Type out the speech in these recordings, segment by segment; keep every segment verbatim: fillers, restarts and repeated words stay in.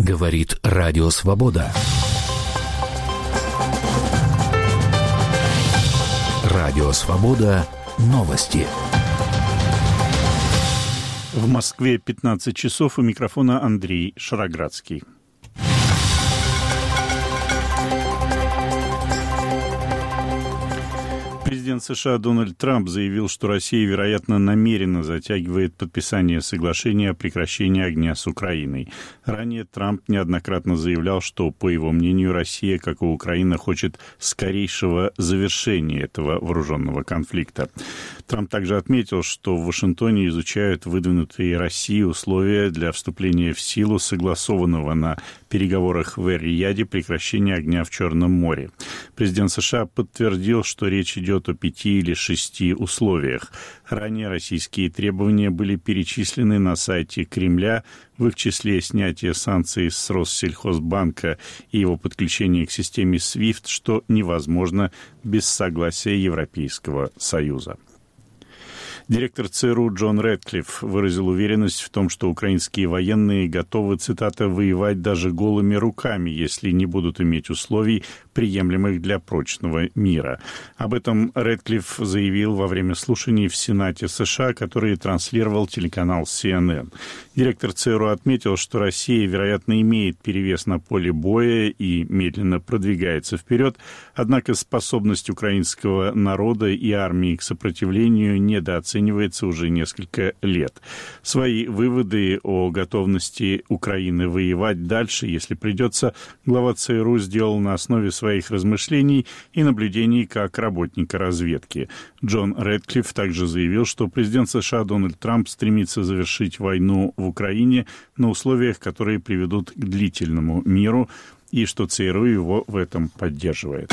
Говорит Радио Свобода. Радио Свобода. Новости. В Москве пятнадцать часов, у микрофона Андрей Шароградский. Президент США Дональд Трамп заявил, что Россия, вероятно, намеренно затягивает подписание соглашения о прекращении огня с Украиной. Ранее Трамп неоднократно заявлял, что, по его мнению, Россия, как и Украина, хочет скорейшего завершения этого вооруженного конфликта. Трамп также отметил, что в Вашингтоне изучают выдвинутые Россией условия для вступления в силу согласованного на переговорах в Эр-Рияде прекращения огня в Черном море. Президент США подтвердил, что речь идет о пяти или шести условиях. Ранее российские требования были перечислены на сайте Кремля, в их числе снятие санкций с Россельхозбанка и его подключение к системе свифт, что невозможно без согласия Европейского Союза. Директор ЦРУ Джон Рэдклифф выразил уверенность в том, что украинские военные готовы, цитата, «воевать даже голыми руками, если не будут иметь условий, приемлемых для прочного мира». Об этом Рэдклифф заявил во время слушаний в Сенате США, который транслировал телеканал Си Эн Эн. Директор ЦРУ отметил, что Россия, вероятно, имеет перевес на поле боя и медленно продвигается вперед, однако способность украинского народа и армии к сопротивлению недооценивается оценивается уже несколько лет. Свои выводы о готовности Украины воевать дальше, если придется, глава ЦРУ сделал на основе своих размышлений и наблюдений как работника разведки. Джон Рэдклифф также заявил, что президент США Дональд Трамп стремится завершить войну в Украине на условиях, которые приведут к длительному миру, и что ЦРУ его в этом поддерживает.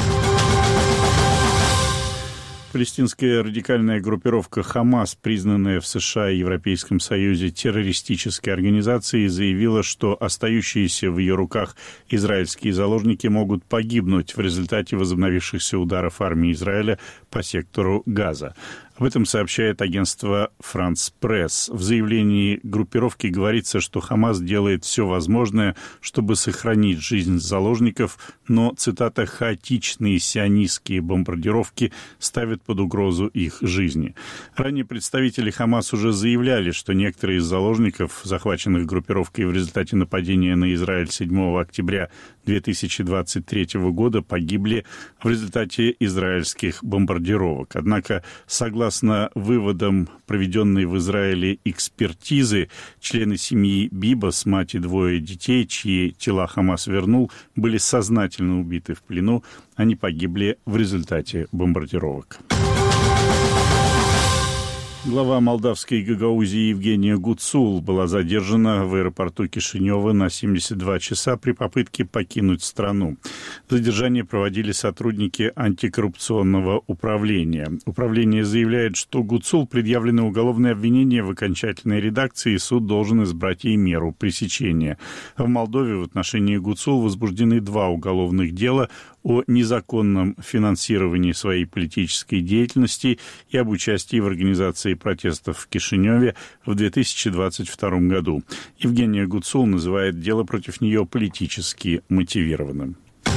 Палестинская радикальная группировка «Хамас», признанная в США и Европейском Союзе террористической организацией, заявила, что остающиеся в ее руках израильские заложники могут погибнуть в результате возобновившихся ударов армии Израиля по сектору Газа. Об этом сообщает агентство «Франс Пресс». В заявлении группировки говорится, что Хамас делает все возможное, чтобы сохранить жизнь заложников, но, цитата, «хаотичные сионистские бомбардировки ставят под угрозу их жизни». Ранее представители Хамас уже заявляли, что некоторые из заложников, захваченных группировкой в результате нападения на Израиль седьмого октября две тысячи двадцать третьего года, погибли в результате израильских бомбардировок. Однако, согласно выводам проведенной в Израиле экспертизы, члены семьи Бибас, мать и двое детей, чьи тела Хамас вернул, были сознательно убиты в плену. Они погибли в результате бомбардировок. Глава молдавской Гагаузии Евгения Гуцул была задержана в аэропорту Кишинева на семьдесят два часа при попытке покинуть страну. Задержание проводили сотрудники антикоррупционного управления. Управление заявляет, что Гуцул предъявлено уголовное обвинение в окончательной редакции, и суд должен избрать ей меру пресечения. В Молдове в отношении Гуцул возбуждены два уголовных дела о незаконном финансировании своей политической деятельности и об участии в организации протестов в Кишиневе в две тысячи двадцать втором году. Евгения Гуцул называет дело против нее политически мотивированным.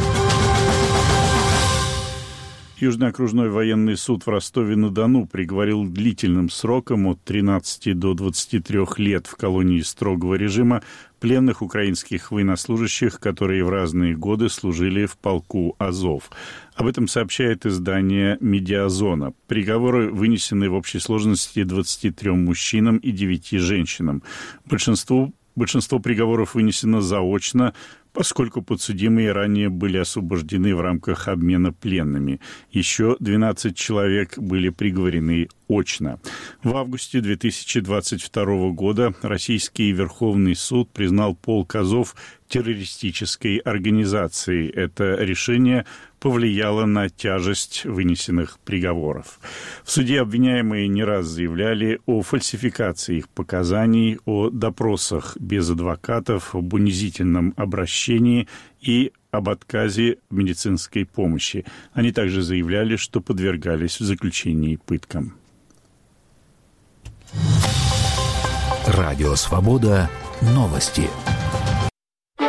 Южный окружной военный суд в Ростове-на-Дону приговорил к длительным срокам от тринадцати до двадцати трёх лет в колонии строгого режима пленных украинских военнослужащих, которые в разные годы служили в полку «Азов». Об этом сообщает издание «Медиазона». Приговоры вынесены в общей сложности двадцати трём мужчинам и девяти женщинам. Большинству, большинство приговоров вынесено заочно, поскольку подсудимые ранее были освобождены в рамках обмена пленными. Еще двенадцать человек были приговорены очно. В августе две тысячи двадцать второго года Российский Верховный суд признал полк «Азов» террористической организацией. Это решение повлияло на тяжесть вынесенных приговоров. В суде обвиняемые не раз заявляли о фальсификации их показаний, о допросах без адвокатов, об унизительном обращении и об отказе в медицинской помощи. Они также заявляли, что подвергались в заключении пыткам. Радио «Свобода». Новости.